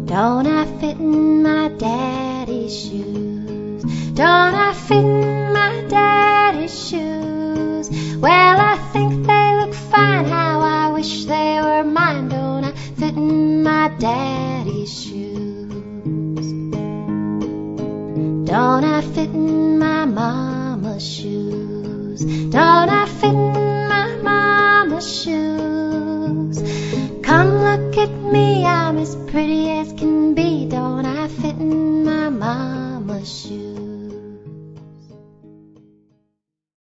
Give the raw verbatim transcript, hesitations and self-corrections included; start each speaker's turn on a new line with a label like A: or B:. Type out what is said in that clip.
A: Don't I fit in my daddy's shoes? Don't I fit in my daddy's shoes? Well, I think they look fine, how I wish they were mine. Don't I fit in my daddy's shoes? Don't I fit in my mama's shoes? Don't I fit in my mama's shoes? Come look at me, I'm as pretty as can be. Don't I fit in my mama's shoes?